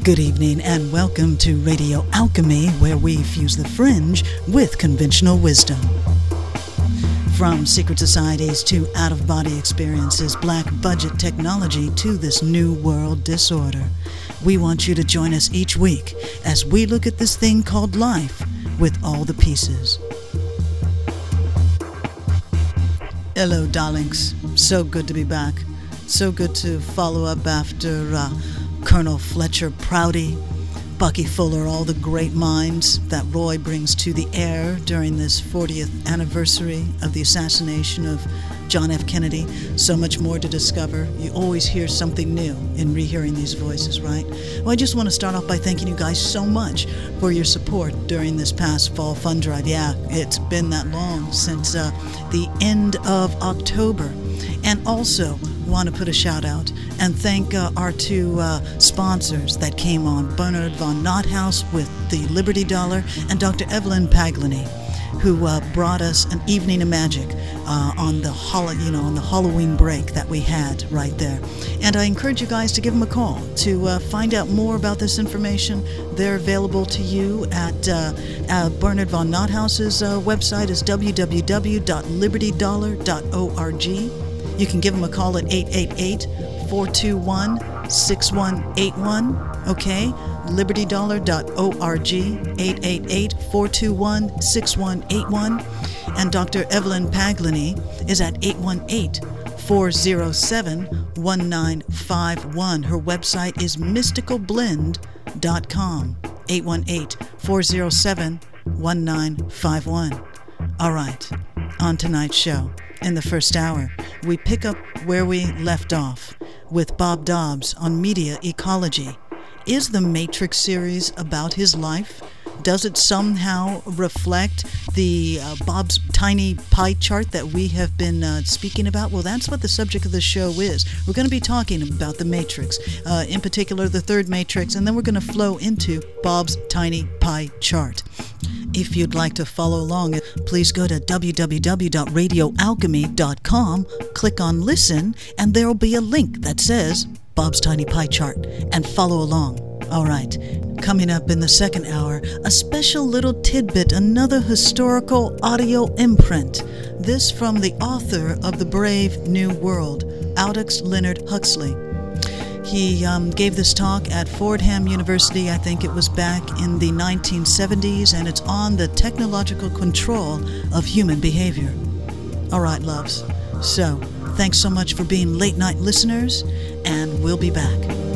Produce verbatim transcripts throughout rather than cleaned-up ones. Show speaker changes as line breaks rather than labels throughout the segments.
Good evening and welcome to Radio Alchemy, where we fuse the fringe with conventional wisdom. From secret societies to out-of-body experiences, black budget technology to this new world disorder, we want you to join us each week as we look at this thing called life with all the pieces. Hello, darlings. So good to be back. So good to follow up after uh, Colonel Fletcher Prouty, Bucky Fuller, all the great minds that Roy brings to the air during this fortieth anniversary of the assassination of John F. Kennedy. So much more to discover. You always hear something new in rehearing these voices, right? Well, I just want to start off by thanking you guys so much for your support during this past fall fund drive. Yeah, it's been that long since uh, the end of October. And also want to put a shout out and thank uh, our two uh, sponsors that came on, Bernard von Nothaus with the Liberty Dollar and Doctor Evelyn Paglini, who uh, brought us an evening of magic uh, on the hol- you know on the Halloween break that we had right there. And I encourage you guys to give them a call to uh, find out more about this information. They're available to you at uh, uh, Bernard von Nothaus's uh, website is w w w dot liberty dollar dot org. You can give them a call at eight eight eight, four two one, six one eight one, okay? liberty dollar dot org, eight eight eight, four two one, six one eight one. And Doctor Evelyn Paglini is at eight one eight, four zero seven, one nine five one. Her website is mystical blend dot com, eight one eight, four zero seven, one nine five one. All right, on tonight's show. In the first hour, we pick up where we left off with Bob Dobbs on media ecology. Is the Matrix series about his life? Does it somehow reflect the uh, Bob's tiny pie chart that we have been uh, speaking about? Well, that's what the subject of the show is. We're going to be talking about the Matrix, uh, in particular the third Matrix, and then we're going to flow into Bob's tiny pie chart. If you'd like to follow along, please go to w w w dot radio alchemy dot com, click on Listen, and there'll be a link that says Bob's Tiny Pie Chart, and follow along. All right, coming up in the second hour, a special little tidbit, another historical audio imprint. This from the author of The Brave New World, Aldous Leonard Huxley. He um, gave this talk at Fordham University, I think it was back in the nineteen seventies, and it's on the technological control of human behavior. All right, loves. So, thanks so much for being late night listeners, and we'll be back.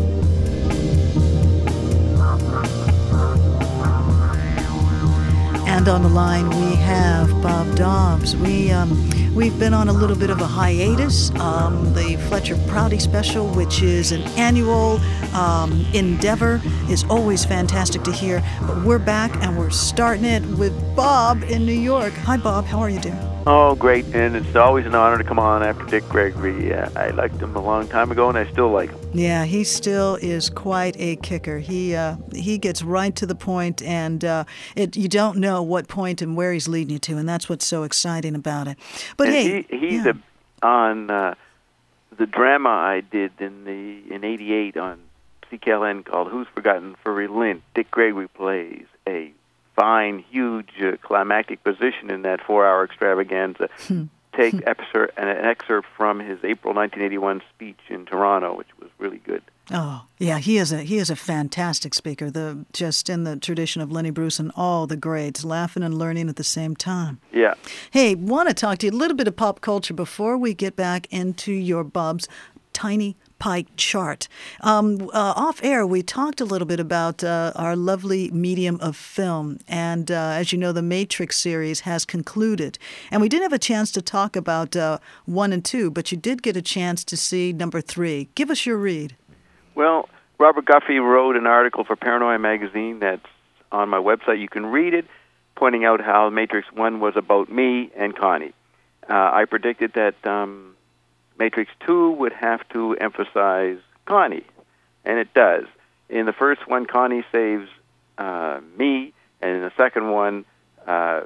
And on the line we have Bob Dobbs. We, um, we've been on a little bit of a hiatus. Um, the Fletcher Prouty special, which is an annual um, endeavor, is always fantastic to hear. But we're back and we're starting it with Bob in New York. Hi, Bob. How are you doing?
Oh, great. And it's always an honor to come on after Dick Gregory. Uh, I liked him a long time ago, and I still like him.
Yeah, he still is quite a kicker. He uh, he gets right to the point, and uh, it you don't know what point and where he's leading you to, and that's what's so exciting about it. But
and
hey,
he, he's
yeah.
a, on uh, the drama I did in the in eighty-eight on C K L N called Who's Forgotten for Relent. Dick Gregory plays a fine, huge, uh, climactic position in that four-hour extravaganza.
Hmm.
Take excer- an, an excerpt from his April nineteen eighty-one speech in Toronto, which was really good.
Oh, yeah, he is a he is a fantastic speaker. The just in the tradition of Lenny Bruce and all the greats, laughing and learning at the same time.
Yeah.
Hey, want to talk to you a little bit of pop culture before we get back into your Bob's Tiny Pie Chart. Um, uh, off air, we talked a little bit about uh, our lovely medium of film. And uh, as you know, the Matrix series has concluded. And we didn't have a chance to talk about uh, one and two, but you did get a chance to see number three. Give us your read.
Well, Robert Guffey wrote an article for Paranoia magazine that's on my website. You can read it, pointing out how Matrix one was about me and Connie. Uh, I predicted that Um, Matrix two would have to emphasize Connie, and it does. In the first one, Connie saves uh, me, and in the second one, uh,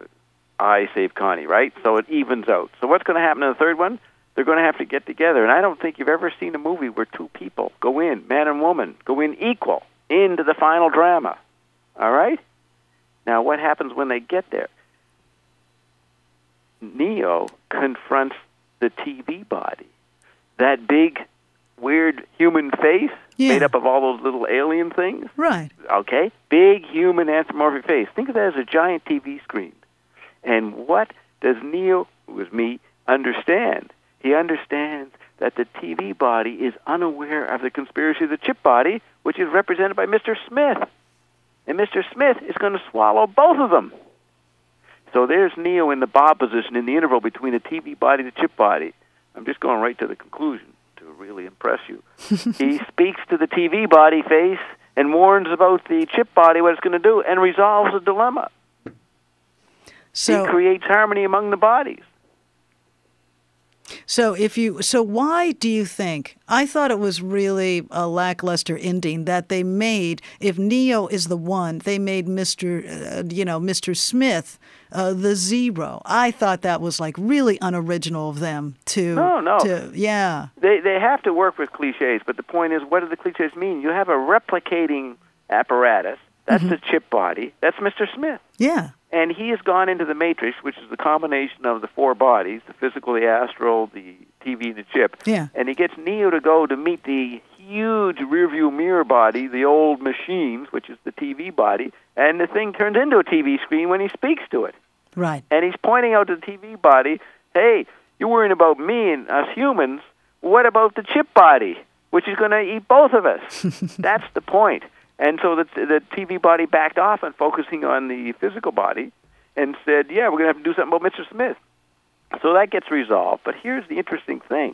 I save Connie, right? So it evens out. So what's going to happen in the third one? They're going to have to get together, and I don't think you've ever seen a movie where two people go in, man and woman, go in equal, into the final drama. All right? Now, what happens when they get there? Neo confronts the T V body. That big, weird human face
Yeah.
made up of all those little alien things.
Right.
Okay? Big human anthropomorphic face. Think of that as a giant T V screen. And what does Neo, who is me, understand? He understands that the T V body is unaware of the conspiracy of the chip body, which is represented by Mister Smith. And Mister Smith is going to swallow both of them. So there's Neo in the Bob position in the interval between the T V body and the chip body. I'm just going right to the conclusion to really impress you. He speaks to the T V body face and warns about the chip body, what it's going to do, and resolves the dilemma.
So,
he creates harmony among the bodies.
So if you, so why do you think? I thought it was really a lackluster ending that they made. If Neo is the one, they made Mister Uh, you know, Mister Smith uh, the zero. I thought that was like really unoriginal of them to.
No, no.
To, yeah.
They they have to work with cliches, but the point is, what do the cliches mean? You have a replicating apparatus. That's
Mhm.
the chip body. That's Mister Smith.
Yeah.
And he has gone into the Matrix, which is the combination of the four bodies, the physical, the astral, the T V, the chip.
Yeah.
And he gets Neo to go to meet the huge rearview mirror body, the old machines, which is the T V body, and the thing turns into a T V screen when he speaks to it.
Right.
And he's pointing out to the T V body, hey, you're worrying about me and us humans. What about the chip body, which is going to eat both of us? That's the point. And so the, the T V body backed off and focusing on the physical body and said, yeah, we're going to have to do something about Mister Smith. So that gets resolved. But here's the interesting thing.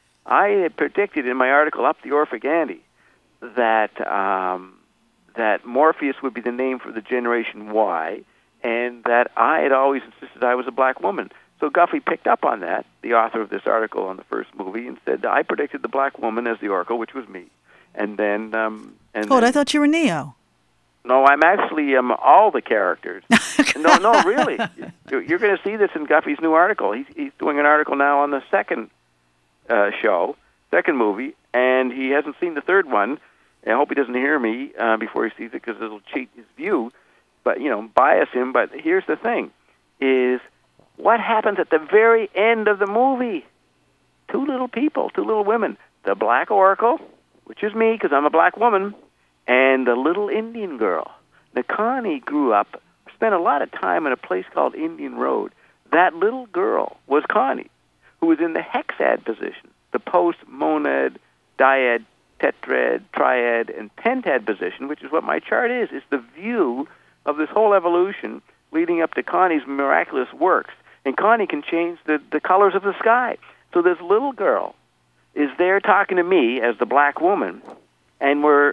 I had predicted in my article, Up the Orphic Ante, that, um, that Morpheus would be the name for the Generation Y, and that I had always insisted I was a black woman. So Guffey picked up on that, the author of this article on the first movie, and said, I predicted the black woman as the Oracle, which was me. And then... Um, and
Oh,
then,
I thought you were Neo.
No, I'm actually um, all the characters. no, no, really. You're going to see this in Guffey's new article. He's, he's doing an article now on the second uh, show, second movie, and he hasn't seen the third one. I hope he doesn't hear me uh, before he sees it because it'll cheat his view, but, you know, bias him. But here's the thing, is what happens at the very end of the movie? Two little people, two little women, the Black Oracle, which is me because I'm a black woman, and the little Indian girl. Now, Connie grew up, spent a lot of time in a place called Indian Road. That little girl was Connie, who was in the hexad position, the post-monad, dyad, tetrad, triad, and pentad position, which is what my chart is. It's the view of this whole evolution leading up to Connie's miraculous works. And Connie can change the, the colors of the sky. So this little girl is there talking to me as the black woman, and we're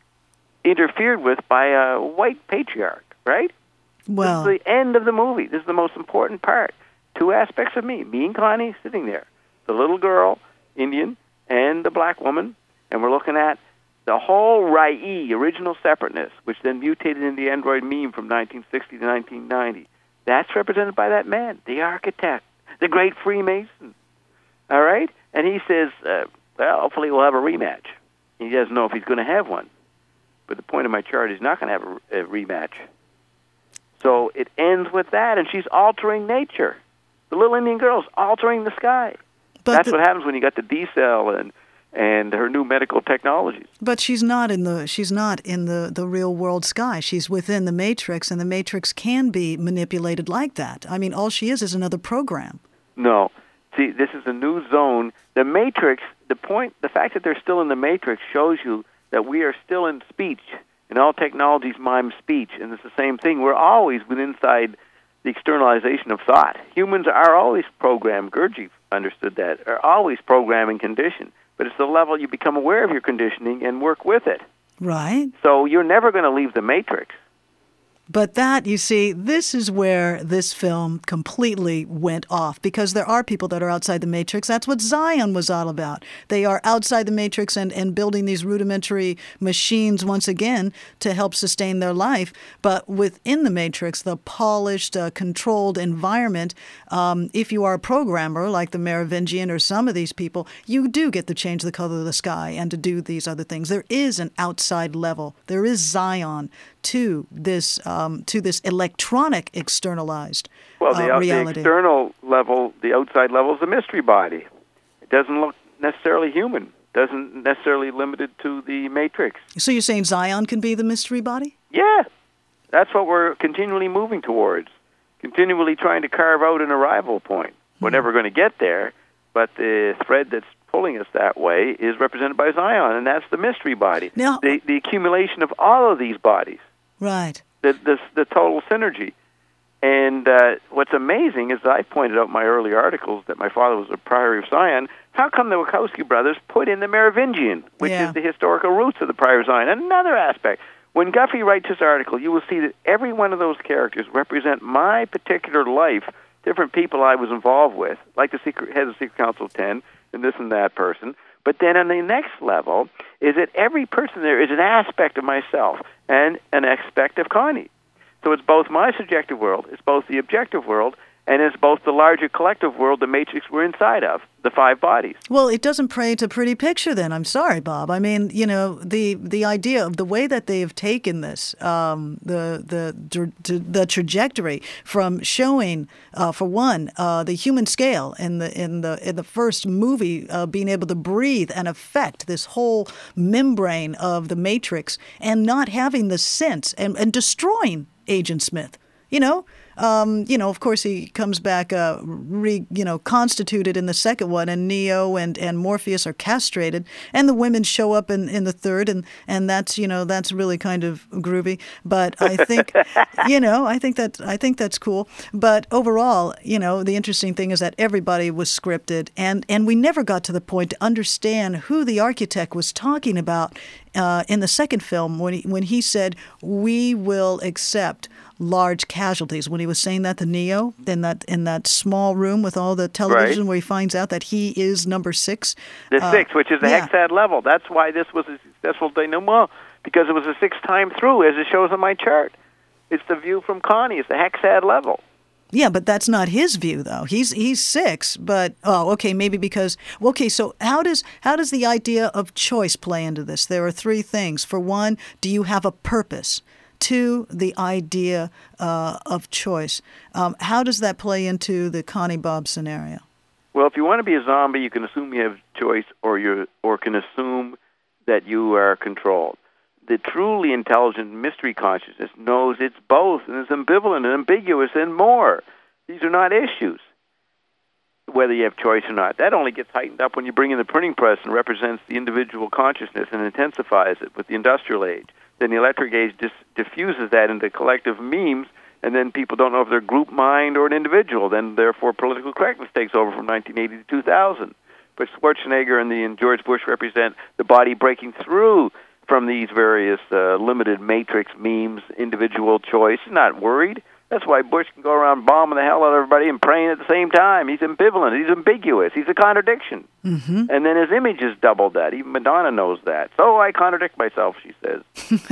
interfered with by a white patriarch, right?
Well,
This is the end of the movie. This is the most important part. Two aspects of me, me and Connie sitting there, the little girl, Indian, and the black woman, and we're looking at the whole Rai, original separateness, which then mutated into the android meme from nineteen sixty to nineteen ninety. That's represented by that man, the architect, the great Freemason. All right? And he says, uh, well, hopefully we'll have a rematch. He doesn't know if he's going to have one. But the point of my chart is he's not going to have a, a rematch. So it ends with that, and she's altering nature. The little Indian girl's altering the sky.
but
That's
the-
what happens when you got the D-cell and and her new medical technologies.
But she's not in the she's not in the, the real world sky. She's within the Matrix, and the Matrix can be manipulated like that. I mean, all she is is another program.
No. See, this is a new zone. The Matrix, the point, the fact that they're still in the Matrix shows you that we are still in speech, and all technologies mime speech, and it's the same thing. We're always within inside the externalization of thought. Humans are always programmed. Gurdjieff understood that, are always programming conditioned. But it's the level you become aware of your conditioning and work with it.
Right?
So you're never going to leave the Matrix.
But that, you see, this is where this film completely went off, because there are people that are outside the Matrix. That's what Zion was all about. They are outside the Matrix and, and building these rudimentary machines once again to help sustain their life. But within the Matrix, the polished, uh, controlled environment, um, if you are a programmer like the Merovingian or some of these people, you do get to change the color of the sky and to do these other things. There is an outside level. There is Zion to this um, to this electronic externalized
well, the,
uh,
uh,
reality.
the external level, the outside level is a mystery body. It doesn't look necessarily human. Doesn't necessarily limited to the Matrix.
So you're saying Zion can be the mystery body?
Yeah, that's what we're continually moving towards. Continually trying to carve out an arrival point. We're mm-hmm. never going to get there, but the thread that's pulling us that way is represented by Zion, and that's the mystery body.
Now,
the the accumulation of all of these bodies.
Right.
The, the, the total synergy. And uh, what's amazing is I pointed out in my early articles that my father was a Priory of Zion. How come the Wachowski brothers put in the Merovingian, which
yeah.
is the historical roots of the Priory of Zion? Another aspect. When Guffey writes this article, you will see that every one of those characters represent my particular life, different people I was involved with, like the secret, head of the Secret Council of Ten, and this and that person. But then on the next level is that every person there is an aspect of myself and an aspect of Connie. So it's both my subjective world, it's both the objective world, and it's both the larger collective world the Matrix we're inside of, the five bodies.
Well, it doesn't paint a pretty picture then. I'm sorry, Bob. I mean, you know, the the idea of the way that they have taken this, um, the, the, the trajectory from showing, uh, for one, uh, the human scale in the in the in the first movie, uh, being able to breathe and affect this whole membrane of the Matrix, and not having the sense and, and destroying Agent Smith. You know, um, you know. Of course, he comes back, uh, re, you know, constituted in the second one, and Neo and, and Morpheus are castrated, and the women show up in, in the third, and, and that's you know that's really kind of groovy. But I think, you know, I think that I think that's cool. But overall, you know, the interesting thing is that everybody was scripted, and, and we never got to the point to understand who the architect was talking about uh, in the second film when he, when he said we will accept large casualties. When he was saying that to Neo in that in that small room with all the television,
right,
where he finds out that he is number six.
The uh, six, which is the
yeah.
hexad level. That's why this was a successful denouement, because it was a sixth time through, as it shows on my chart. It's the view from Connie. It's the hexad level.
Yeah, but that's not his view, though. He's he's six, but oh, okay, maybe because okay. So how does how does the idea of choice play into this? There are three things. For one, do you have a purpose? Two, the idea uh, of choice. Um, how does that play into the Connie Bob scenario?
Well, if you want to be a zombie, you can assume you have choice, or you or can assume that you are controlled. The truly intelligent mystery consciousness knows it's both, and it's ambivalent and ambiguous and more. These are not issues, whether you have choice or not. That only gets heightened up when you bring in the printing press and represents the individual consciousness and intensifies it with the industrial age. Then the electric age dis- diffuses that into collective memes, and then people don't know if they're group mind or an individual. Then, therefore, political correctness takes over from nineteen eighty to two thousand. But Schwarzenegger and, the, and George Bush represent the body breaking through from these various uh, limited matrix memes, individual choice. He's not worried. That's why Bush can go around bombing the hell out of everybody and praying at the same time. He's ambivalent. He's ambiguous. He's a contradiction.
Mm-hmm.
And then his image is doubled that. Even Madonna knows that. So I contradict myself, she says.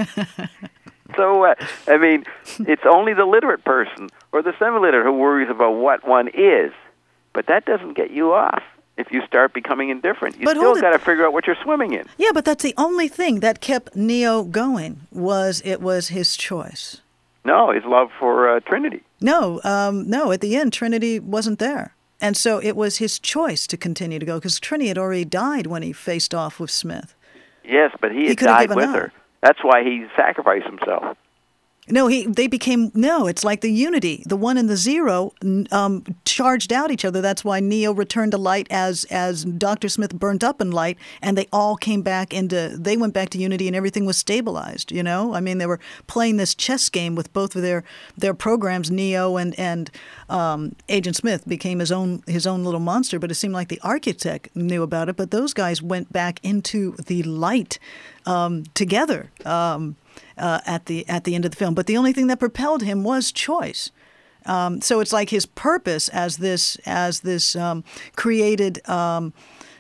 So, uh, I mean, it's only the literate person or the semi-literate who worries about what one is. But that doesn't get you off. If you start becoming indifferent, you
but
still got to figure out what you're swimming in.
Yeah, but that's the only thing that kept Neo going, was it was his choice.
No, his love for uh, Trinity.
No, um, no, at the end, Trinity wasn't there. And so it was his choice to continue to go, because Trinity had already died when he faced off with Smith.
Yes, but he,
he
had died with up. her. That's why he sacrificed himself.
No, he. They became, no, it's like the unity. The one and the zero um, charged out each other. That's why Neo returned to light as as Doctor Smith burned up in light, and they all came back into, they went back to unity and everything was stabilized, you know? I mean, they were playing this chess game with both of their, their programs. Neo and, and um, Agent Smith became his own his own little monster, but it seemed like the architect knew about it, but those guys went back into the light um, together. Um uh, at the at the end of the film. But the only thing that propelled him was choice. Um, so it's like his purpose as this as this um, created um,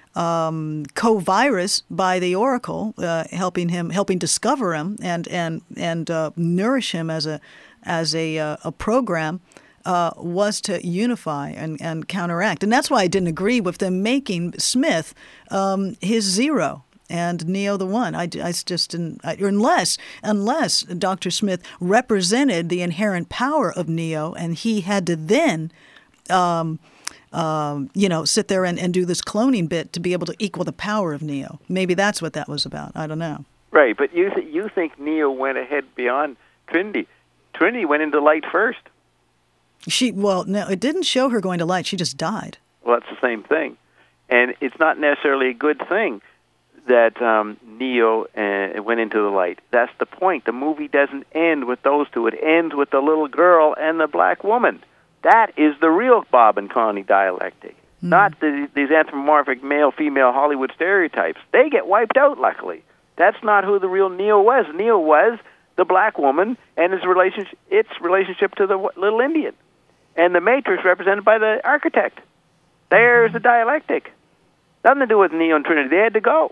um, co-virus by the Oracle, uh, helping him helping discover him and and and uh, nourish him as a as a uh, a program. Uh, was to unify and, and counteract. And that's why I didn't agree with them making Smith um, his zero and Neo the one. I, I just didn't, I, unless, unless Doctor Smith represented the inherent power of Neo and he had to then, um, um, you know, sit there and, and do this cloning bit to be able to equal the power of Neo. Maybe that's what that was about. I don't know.
Right, but you, th- you think Neo went ahead beyond Trinity. Trinity went into light first.
She well, no, it didn't show her going to light. She just died.
Well, that's the same thing, and it's not necessarily a good thing that um, Neo uh, went into the light. That's the point. The movie doesn't end with those two. It ends with the little girl and the black woman. That is the real Bob and Connie dialectic, mm. not the, these anthropomorphic male-female Hollywood stereotypes. They get wiped out, luckily. That's not who the real Neo was. Neo was the black woman and his relationship, its relationship to the little Indian. And the Matrix represented by the architect. There's the dialectic. Nothing to do with Neo and Trinity. They had to go.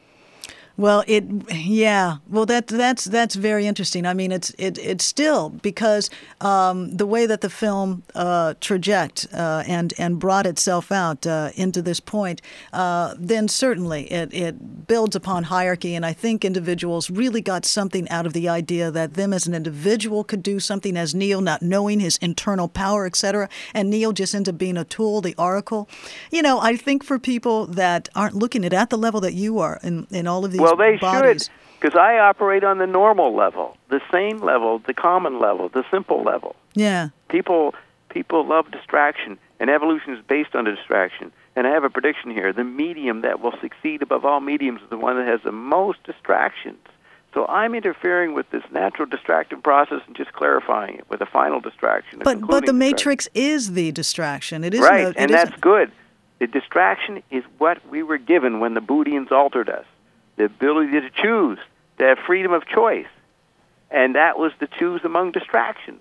Well, it, yeah. Well, that that's that's very interesting. I mean, it's it it's still because um, the way that the film uh, traject uh, and and brought itself out uh, into this point, uh, then certainly it it builds upon hierarchy, and I think individuals really got something out of the idea that them as an individual could do something as Neo, not knowing his internal power, et cetera, and Neo just ends up being a tool, the Oracle. You know, I think for people that aren't looking at it at the level that you are in in all of these.
Well, they
bodies.
should, because I operate on the normal level, the sane level, the common level, the simple level.
Yeah.
People people love distraction, and evolution is based on distraction. And I have a prediction here. The medium that will succeed above all mediums is the one that has the most distractions. So I'm interfering with this natural distractive process and just clarifying it with a final distraction.
But but the Matrix is the distraction. It is
right,
no, it
and
isn't.
that's good. The distraction is what we were given when the Boudians altered us. The ability to choose, to have freedom of choice. And that was to choose among distractions.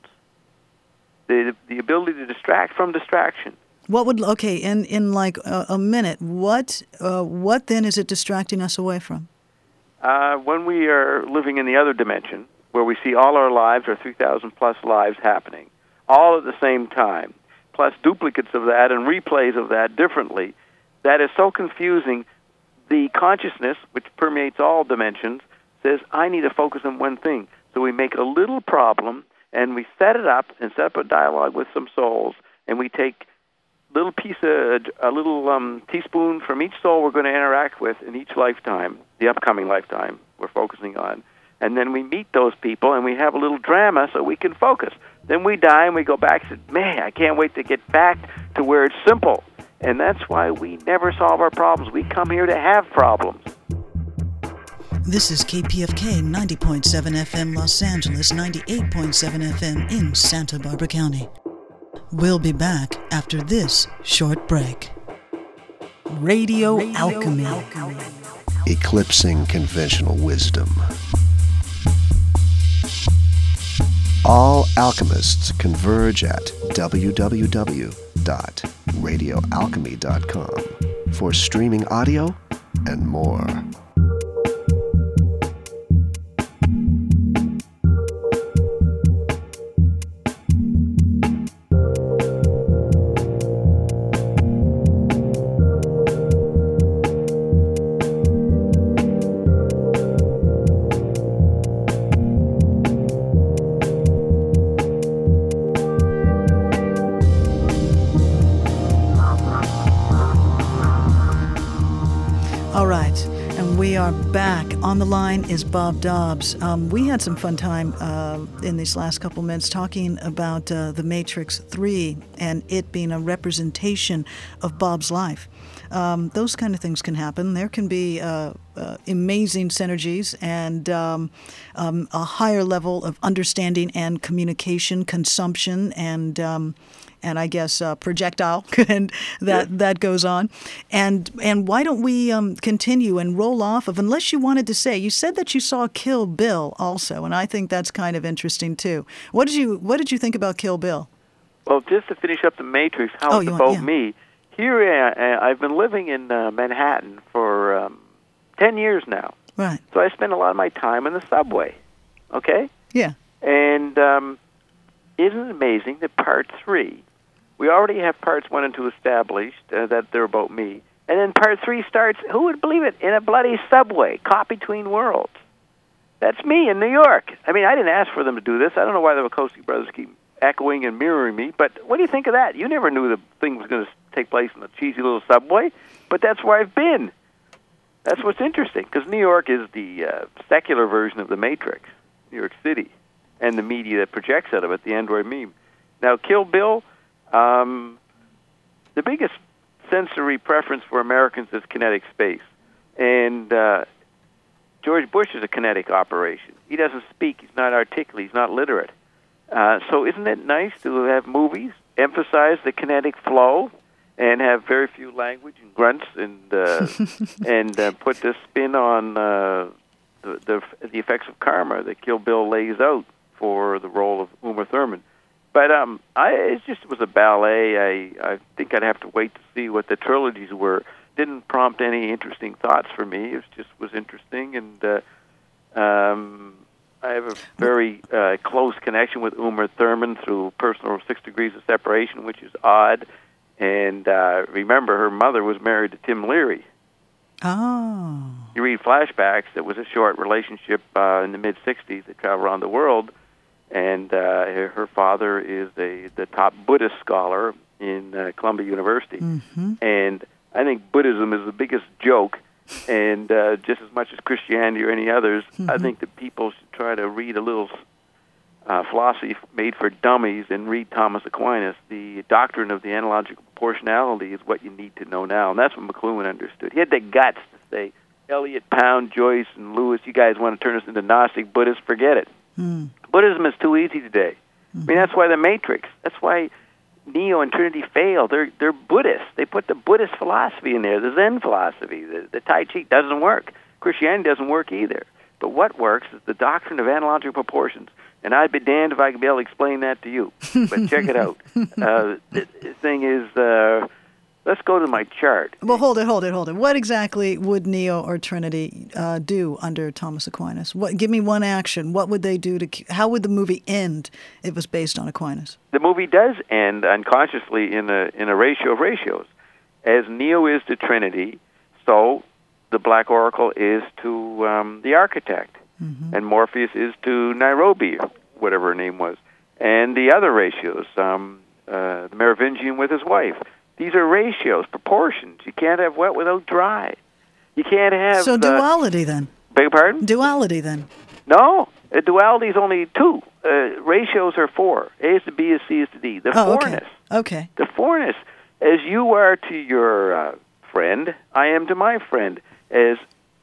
The the ability to distract from distraction.
What would, okay, in, in like a, a minute, what uh, what then is it distracting us away from?
Uh, when we are living in the other dimension, where we see all our lives, our three thousand plus lives happening, all at the same time, plus duplicates of that and replays of that differently, that is so confusing. The consciousness, which permeates all dimensions, says, I need to focus on one thing. So we make a little problem, and we set it up and set up a dialogue with some souls, and we take a little piece of, a little um, teaspoon from each soul we're going to interact with in each lifetime, the upcoming lifetime we're focusing on. And then we meet those people, and we have a little drama so we can focus. Then we die, and we go back and say, man, I can't wait to get back to where it's simple. And that's why we never solve our problems. We come here to have problems.
This is K P F K ninety point seven F M Los Angeles, ninety-eight point seven F M in Santa Barbara County. We'll be back after this short break. Radio, Radio Alchemy. Alchemy.
Eclipsing conventional wisdom. All alchemists converge at w w w dot radio alchemy dot com for streaming audio and more.
Back on the line is Bob Dobbs. Um, we had some fun time uh, in these last couple minutes talking about uh, The Matrix three and it being a representation of Bob's life. Um, those kind of things can happen. There can be uh, uh, amazing synergies and um, um, a higher level of understanding and communication, consumption, and um, and I guess uh, projectile, and that yeah. that goes on. And and why don't we um, continue and roll off of, unless you wanted to say, you said that you saw Kill Bill also, and I think that's kind of interesting too. What did you What did you think about Kill Bill?
Well, just to finish up The Matrix, how
oh,
it's
want,
about
yeah.
me. Here, uh, I've been living in uh, Manhattan for um, ten years now.
Right.
So I spend a lot of my time in the subway. Okay?
Yeah.
And um, isn't it amazing that part three, we already have parts one and two established, uh, that they're about me. And then part three starts, who would believe it, in a bloody subway, caught between worlds. That's me in New York. I mean, I didn't ask for them to do this. I don't know why the Wachowski brothers keep echoing and mirroring me, but what do you think of that? You never knew the thing was going to take place in a cheesy little subway, but that's where I've been. That's what's interesting, because New York is the uh, secular version of the Matrix, New York City, and the media that projects out of it, the Android meme. Now, Kill Bill, um, the biggest sensory preference for Americans is kinetic space, and uh, George Bush is a kinetic operation. He doesn't speak. He's not articulate. He's not literate. Uh, so isn't it nice to have movies emphasize the kinetic flow and have very few language and grunts and uh, and uh, put this spin on uh, the, the the effects of karma that Kill Bill lays out for the role of Uma Thurman? But um, I it just was a ballet. I I think I'd have to wait to see what the trilogies were. Didn't prompt any interesting thoughts for me. It just was interesting, and uh, um. I have a very uh, close connection with Uma Thurman through personal six degrees of separation, which is odd. And uh, remember, her mother was married to Tim Leary.
Oh.
You read flashbacks. It was a short relationship uh, in the mid-sixties. They traveled around the world. And uh, her, her father is a, the top Buddhist scholar in uh, Columbia University.
Mm-hmm.
And I think Buddhism is the biggest joke. And uh, just as much as Christianity or any others, mm-hmm. I think that people should try to read a little uh, philosophy made for dummies and read Thomas Aquinas. The doctrine of the analogical proportionality is what you need to know now, and that's what McLuhan understood. He had the guts to say, Eliot, Pound, Joyce, and Lewis, you guys want to turn us into Gnostic Buddhists? Forget it. Mm. Buddhism is too easy today. Mm-hmm. I mean, that's why the Matrix, that's why Neo and Trinity fail. They're they're Buddhists. They put the Buddhist philosophy in there, the Zen philosophy. The, the Tai Chi doesn't work. Christianity doesn't work either. But what works is the doctrine of analogical proportions. And I'd be damned if I could be able to explain that to you. But check it out. Uh, the, the thing is, uh, let's go to my chart.
Well, hold it, hold it, hold it. What exactly would Neo or Trinity uh, do under Thomas Aquinas? What? Give me one action. What would they do to? How would the movie end if it was based on Aquinas?
The movie does end unconsciously in a in a ratio of ratios, as Neo is to Trinity, so the Black Oracle is to um, the Architect, mm-hmm. and Morpheus is to Nairobi, whatever her name was, and the other ratios, um, uh, the Merovingian with his wife. These are ratios, proportions. You can't have wet without dry. You can't have...
So duality, uh, then.
Beg your pardon?
Duality, then.
No. A duality is only two. Uh, ratios are four. A is to B is C is to D. The
oh,
fourness.
Okay. okay.
The fourness. As you are to your uh, friend, I am to my friend. As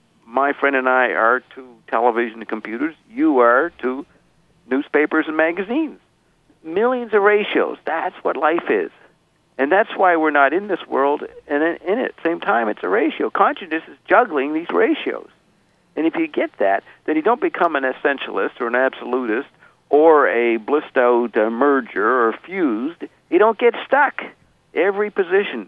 my friend and I are to television and computers, you are to newspapers and magazines. Millions of ratios. That's what life is. And that's why we're not in this world and in it. Same time, it's a ratio. Consciousness is juggling these ratios. And if you get that, then you don't become an essentialist or an absolutist or a blissed-out uh, merger or fused. You don't get stuck. Every position.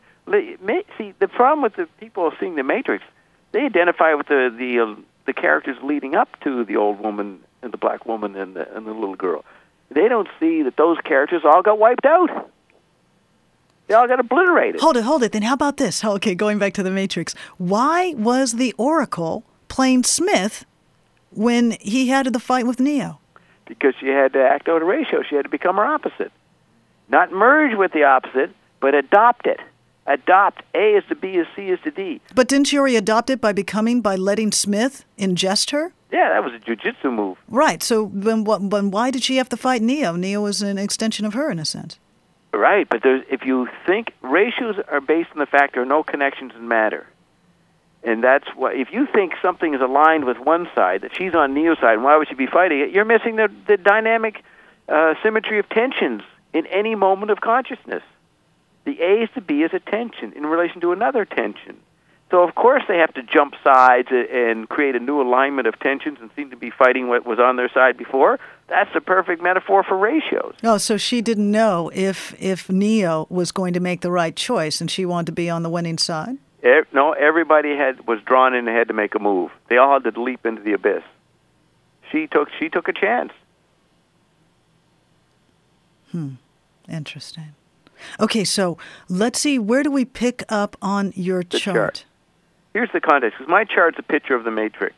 See, the problem with the people seeing the Matrix, they identify with the the, uh, the characters leading up to the old woman and the black woman and the, and the little girl. They don't see that those characters all got wiped out. They all got obliterated.
Hold it, hold it. Then how about this? Okay, going back to the Matrix. Why was the Oracle playing Smith when he had the fight with Neo?
Because she had to act out a ratio. She had to become her opposite. Not merge with the opposite, but adopt it. Adopt. A is to B is C is to D.
But didn't she already adopt it by becoming, by letting Smith ingest her?
Yeah, that was a jiu-jitsu move.
Right. So then, what, then why did she have to fight Neo? Neo was an extension of her, in a sense.
Right, but there's, if you think, ratios are based on the fact there are no connections in matter. And that's why, if you think something is aligned with one side, that she's on Neo's side, and why would she be fighting it, you're missing the, the dynamic uh, symmetry of tensions in any moment of consciousness. The A is to B is a tension in relation to another tension. So, of course, they have to jump sides and create a new alignment of tensions and seem to be fighting what was on their side before. That's the perfect metaphor for ratios.
Oh, so she didn't know if if Neo was going to make the right choice, and she wanted to be on the winning side?
Er, no, everybody had was drawn in ahead to make a move. They all had to leap into the abyss. She took she took a chance.
Hmm. Interesting. Okay, so let's see, where do we pick up on your
the
chart?
chart? Here's the context, because my chart's a picture of the matrix.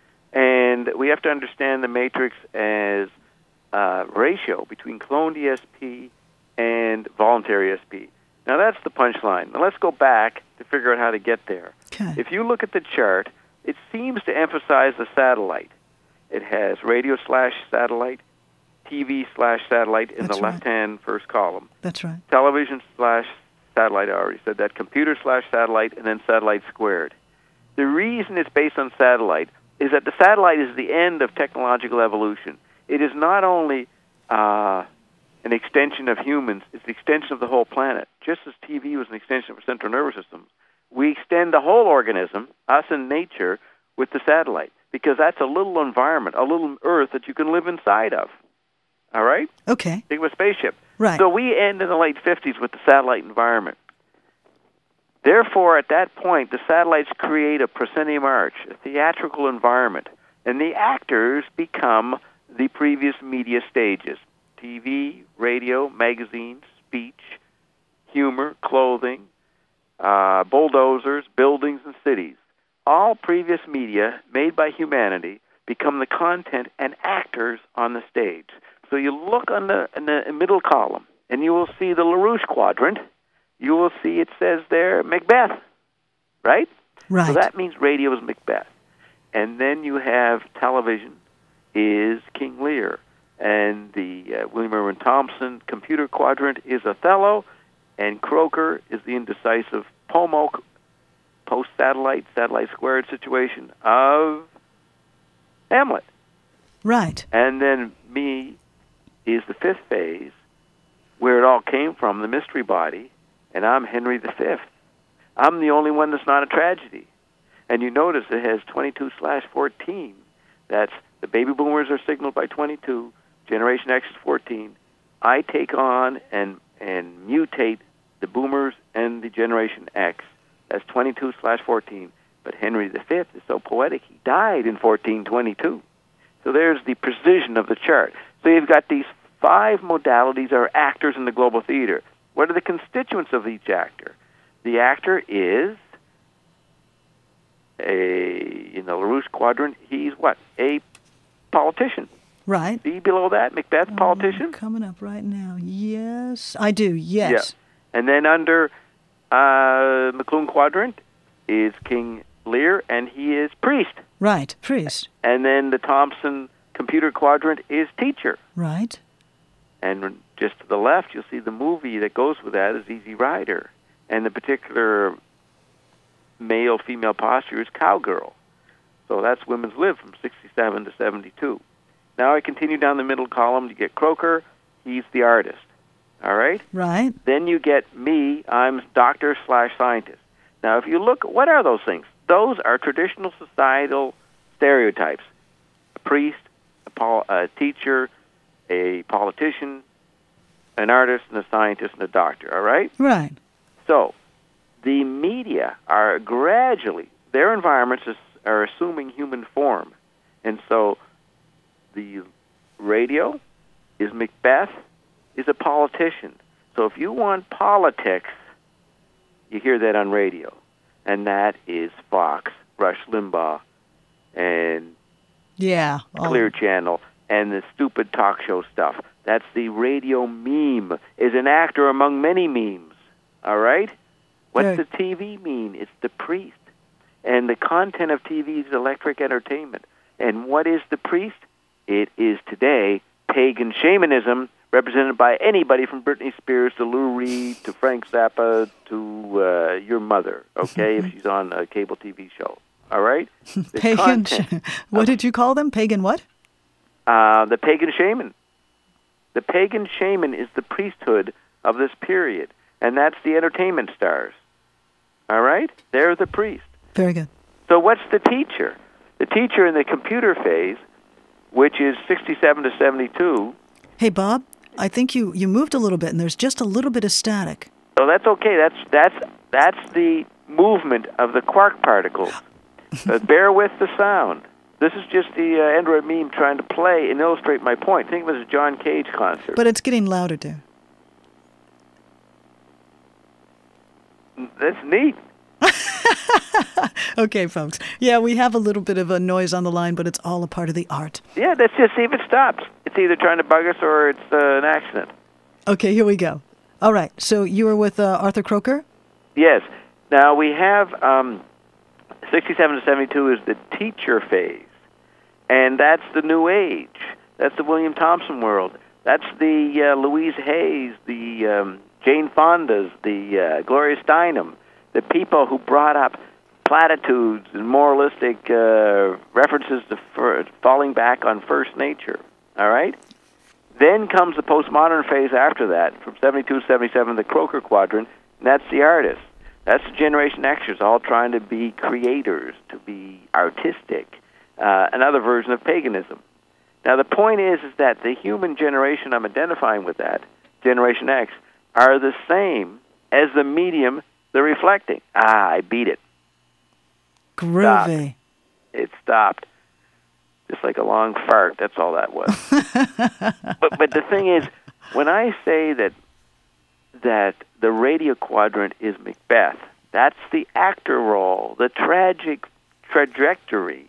And we have to understand the matrix as a ratio between cloned E S P and voluntary E S P. Now, that's the punchline. Now, let's go back to figure out how to get there.
Okay.
If you look at the chart, it seems to emphasize the satellite. It has radio slash satellite, T V slash satellite in
That's
the
right.
left-hand first column.
That's right.
Television slash satellite, I already said that. Computer slash satellite, and then satellite squared. The reason it's based on satellite is that the satellite is the end of technological evolution. It is not only uh, an extension of humans, it's the extension of the whole planet. Just as T V was an extension of our central nervous system, we extend the whole organism, us and nature, with the satellite, because that's a little environment, a little Earth that you can live inside of. All right?
Okay.
Think of a spaceship.
Right.
So we end in the late fifties with the satellite environment. Therefore, at that point, the satellites create a proscenium arch, a theatrical environment, and the actors become the previous media stages: T V, radio, magazines, speech, humor, clothing, uh, bulldozers, buildings, and cities. All previous media made by humanity become the content and actors on the stage. So you look on the, in the middle column, and you will see the LaRouche quadrant. You will see it says there Macbeth, right?
Right.
So that means radio is Macbeth. And then you have television is King Lear. And the uh, William Irwin Thompson computer quadrant is Othello. And Croker is the indecisive Pomo, post-satellite, satellite squared situation of Hamlet.
Right.
And then me is the fifth phase, where it all came from, the mystery body, and I'm Henry the Fifth. I'm the only one that's not a tragedy. And you notice it has twenty-two slash fourteen. That's the baby boomers are signaled by twenty-two, Generation X is fourteen. I take on and and mutate the boomers and the Generation X. That's twenty-two slash fourteen. But Henry the Fifth is so poetic, he died in fourteen twenty-two. So there's the precision of the chart. So you've got these five modalities are actors in the global theater. What are the constituents of each actor? The actor is a, in the LaRouche quadrant, he's what? A politician.
Right.
See below that, Macbeth,
Oh,
politician?
coming up right now. Yes, I do. Yes.
Yeah. And then under uh, McClune quadrant is King Lear, and he is priest.
Right. Priest.
And then the Thompson computer quadrant is teacher.
Right.
And just to the left, you'll see the movie that goes with that is Easy Rider. And the particular male-female posture is cowgirl. So that's Women's Live from sixty-seven to seventy-two. Now I continue down the middle column. You get Croker. He's the artist. All right?
Right.
Then you get me. I'm doctor slash scientist. Now, if you look, what are those things? Those are traditional societal stereotypes. A priest, a, pol- a teacher, a politician, an artist, and a scientist, and a doctor, all right?
Right.
So the media are gradually, their environments is, are assuming human form. And so the radio is Macbeth, is a politician. So if you want politics, you hear that on radio. And that is Fox, Rush Limbaugh, and
Yeah. Oh.
Clear Channel, and the stupid talk show stuff. That's the radio meme, is an actor among many memes. All right? What's
Right.
the T V mean? It's the priest. And the content of T V is electric entertainment. And what is the priest? It is today pagan shamanism, represented by anybody from Britney Spears to Lou Reed to Frank Zappa to uh, your mother, okay, if she's on a cable T V show. All right? The
Pagan.
content
What
of-
did you call them? Pagan what?
Uh, the pagan shaman. The pagan shaman is the priesthood of this period, and that's the entertainment stars. All right? They're the priest.
Very good.
So what's the teacher? The teacher in the computer phase, which is sixty-seven to seventy-two.
Hey, Bob, I think you, you moved a little bit, and there's just a little bit of static.
Oh, that's okay. That's that's that's the movement of the quark particles. But bear with the sound. This is just the uh, Android meme trying to play and illustrate my point. Think of it as a John Cage concert.
But it's getting louder, dear.
That's neat.
Okay, folks. Yeah, we have a little bit of a noise on the line, but it's all a part of the art.
Yeah, let's just see if it stops. It's either trying to bug us or it's uh, an accident.
Okay, here we go. All right, so you were with uh, Arthur Croker?
Yes. Now, we have um, sixty-seven to seventy-two is the teacher phase, and that's the New Age. That's the William Thompson world. That's the uh, Louise Hayes, the um, Jane Fondas, the uh, Gloria Steinem, the people who brought up platitudes and moralistic uh, references to fir- falling back on first nature. All right? Then comes the postmodern phase after that, from seventy-two to seventy-seven, the Croker quadrant, and that's the artists. That's the Generation Xers, all trying to be creators, to be artistic, uh, another version of paganism. Now, the point is, is that the human generation I'm identifying with that, Generation X, are the same as the medium they're reflecting. Ah, I beat it.
Groovy.
Stopped. It stopped. Just like a long fart. That's all that was. but but the thing is, when I say that that the radio quadrant is Macbeth, that's the actor role, the tragic trajectory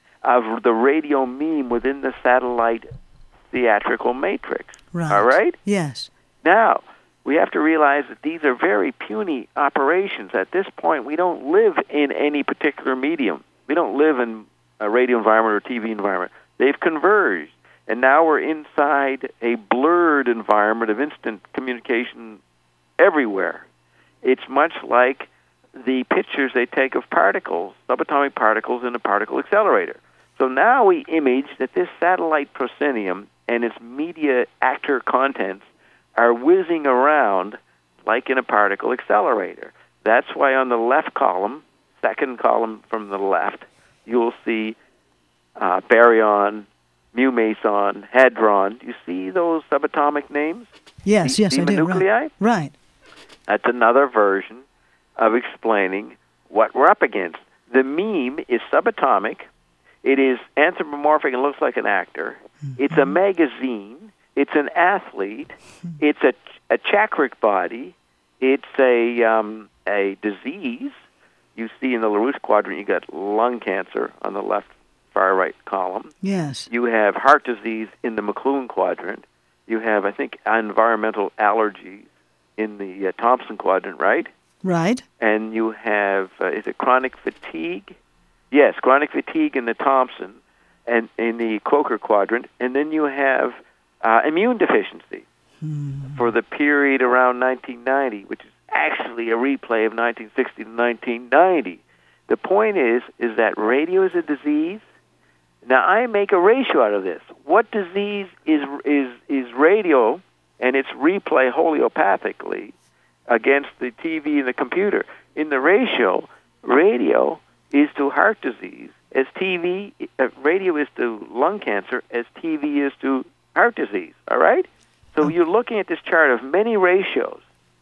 of the radio meme within the satellite theatrical matrix.
Right.
All right?
Yes.
Now, we have to realize that these are very puny operations. At this point, we don't live in any particular medium. We don't live in a radio environment or T V environment. They've converged, and now we're inside a blurred environment of instant communication everywhere. It's much like the pictures they take of particles, subatomic particles in a particle accelerator. So now we image that this satellite proscenium and its media actor contents are whizzing around like in a particle accelerator. That's why on the left column, second column from the left, you'll see uh, baryon, mu meson, hadron. Do you see those subatomic names?
Yes,
the,
yes,
the
I do.
nuclei?
Right. right.
That's another version of explaining what we're up against. The meme is subatomic. It is anthropomorphic and looks like an actor. Mm-hmm. It's a magazine. It's an athlete. Mm-hmm. It's a, a chakric body. It's a um, a disease. You see in the LaRouche quadrant, you got lung cancer on the left far right column.
Yes.
You have heart disease in the McLuhan quadrant. You have, I think, environmental allergies in the uh, Thompson quadrant, right?
Right.
And you have, uh, is it chronic fatigue? Yes, chronic fatigue in the Thompson and in the Croker quadrant. And then you have uh, immune deficiency hmm. for the period around nineteen ninety, which is actually a replay of nineteen sixty to nineteen ninety. The point is, is that radio is a disease. Now, I make a ratio out of this. What disease is is is radio and its replay homeopathically against the T V and the computer? In the ratio, radio is to heart disease as T V, uh, radio is to lung cancer as T V is to heart disease, all right? So you're looking at this chart of many ratios,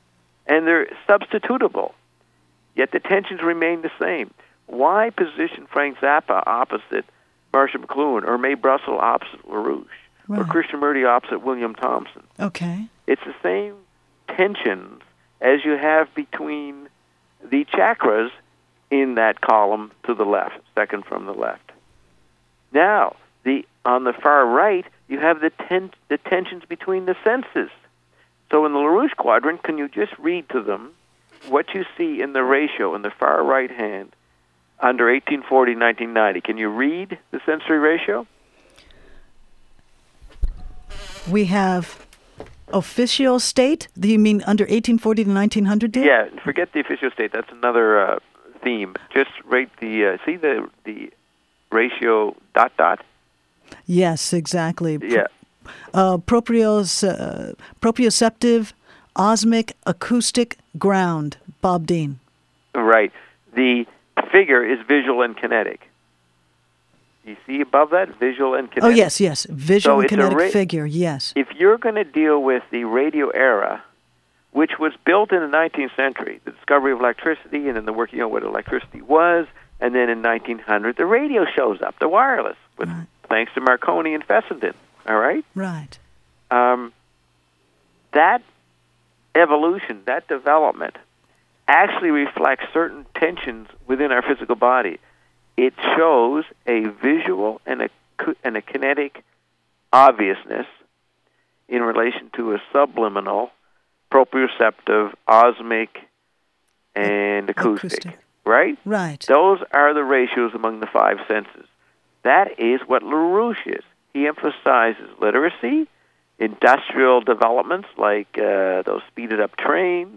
and they're substitutable, yet the tensions remain the same. Why position Frank Zappa opposite Marcia McLuhan, or Mae Brussell opposite LaRouche, right. or Krishnamurti opposite William Thompson?
Okay.
It's the same tensions as you have between the chakras in that column to the left, second from the left. Now, the on the far right, you have the ten, the tensions between the senses. So in the LaRouche quadrant, can you just read to them what you see in the ratio in the far right hand under eighteen forty, nineteen ninety? Can you read the sensory ratio?
We have official state. Do you mean under eighteen forty to nineteen hundred? Dear?
Yeah, forget the official state. That's another uh, theme. Just rate the, uh, see the the ratio dot dot?
Yes, exactly.
Yeah.
uh, proprios, uh, proprioceptive, osmic, acoustic, ground. Bob Dean.
Right. The figure is visual and kinetic. You see above that, visual and kinetic?
Oh, yes, yes. Visual
so
and kinetic
ra-
figure, yes.
If you're going to deal with the radio era, which was built in the nineteenth century, the discovery of electricity and then the working out what electricity was, and then in nineteen hundred, the radio shows up, the wireless, with,
right.
thanks to Marconi and Fessenden, all right?
Right.
Um, that evolution, that development, actually reflects certain tensions within our physical body. It shows a visual and a, and a kinetic obviousness in relation to a subliminal, proprioceptive, osmic, and acoustic, acoustic. Right?
Right.
Those are the ratios among the five senses. That is what LaRouche is. He emphasizes literacy, industrial developments like uh, those speeded-up trains,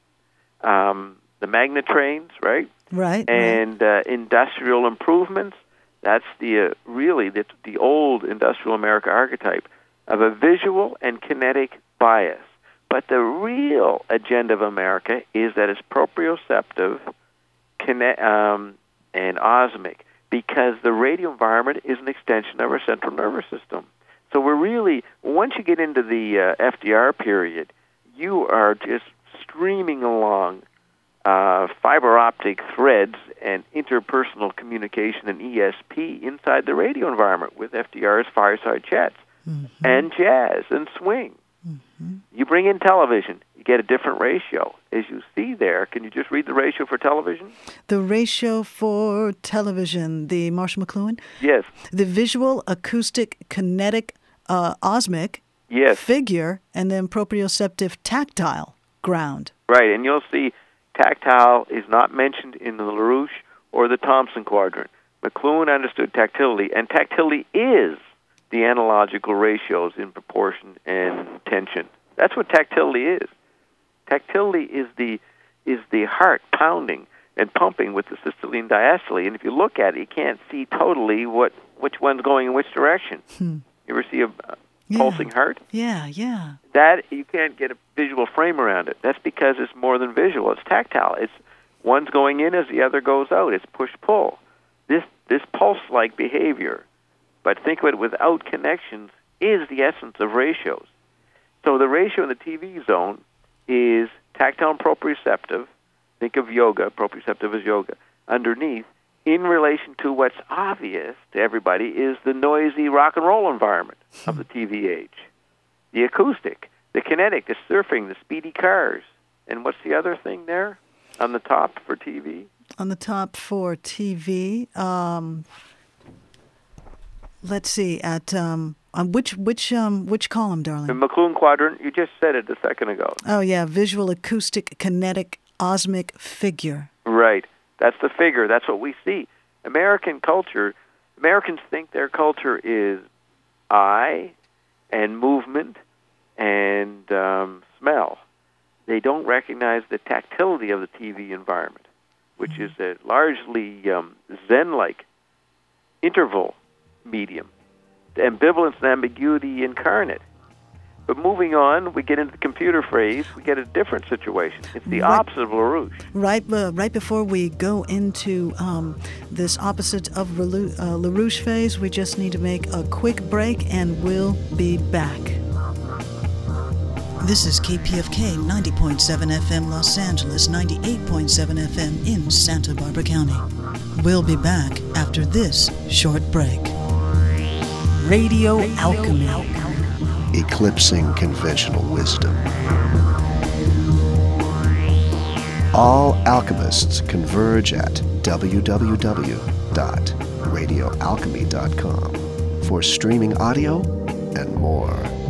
um, the magnet trains, right?
Right.
And
right.
Uh, industrial improvements. That's the uh, really the, the old industrial America archetype of a visual and kinetic bias. But the real agenda of America is that it's proprioceptive kine- um, and osmic, because the radio environment is an extension of our central nervous system. So we're really, once you get into the uh, F D R period, you are just streaming along uh, fiber optic threads and interpersonal communication and E S P inside the radio environment with F D R's fireside chats mm-hmm. and jazz and swing. Mm-hmm. You bring in television, you get a different ratio. As you see there, can you just read the ratio for television?
The ratio for television, the Marshall McLuhan?
Yes.
The visual, acoustic, kinetic, uh, osmic
yes.
figure, and then proprioceptive, tactile, ground.
Right, and you'll see tactile is not mentioned in the LaRouche or the Thomson quadrant. McLuhan understood tactility, and tactility is the analogical ratios in proportion and tension. That's what tactility is. Tactility is the is the heart pounding and pumping with the systole and diastole. And if you look at it, you can't see totally what which one's going in which direction. Hmm. You ever see a, a
yeah.
pulsing heart?
Yeah, yeah.
That you can't get a visual frame around it. That's because it's more than visual. It's tactile. It's one's going in as the other goes out. It's push-pull. This this pulse-like behavior, but think of it without connections, is the essence of ratios. So the ratio in the T V zone is tactile and proprioceptive. Think of yoga, proprioceptive as yoga. Underneath, in relation to what's obvious to everybody, is the noisy rock and roll environment of the T V age. The acoustic, the kinetic, the surfing, the speedy cars. And what's the other thing there on the top for T V?
On the top for T V, um, let's see, at um, on which which um, which column, darling?
The McLuhan quadrant. You just said it a second ago.
Oh yeah, visual, acoustic, kinetic, osmic, figure.
Right. That's the figure. That's what we see. American culture, Americans think their culture is eye and movement and um, smell. They don't recognize the tactility of the T V environment, which mm-hmm. is a largely um, Zen-like interval medium. The ambivalence and ambiguity incarnate. But moving on, we get into the computer phrase, we get a different situation. It's the right, opposite of LaRouche.
Right uh, right before we go into um, this opposite of Relu- uh, LaRouche phase, we just need to make a quick break, and we'll be back. This is K P F K ninety point seven F M Los Angeles, ninety-eight point seven F M in Santa Barbara County. We'll be back after this short break. Radio, Radio Alchemy. Alchemy.
Eclipsing conventional wisdom. All alchemists converge at w w w dot radio alchemy dot com for streaming audio and more.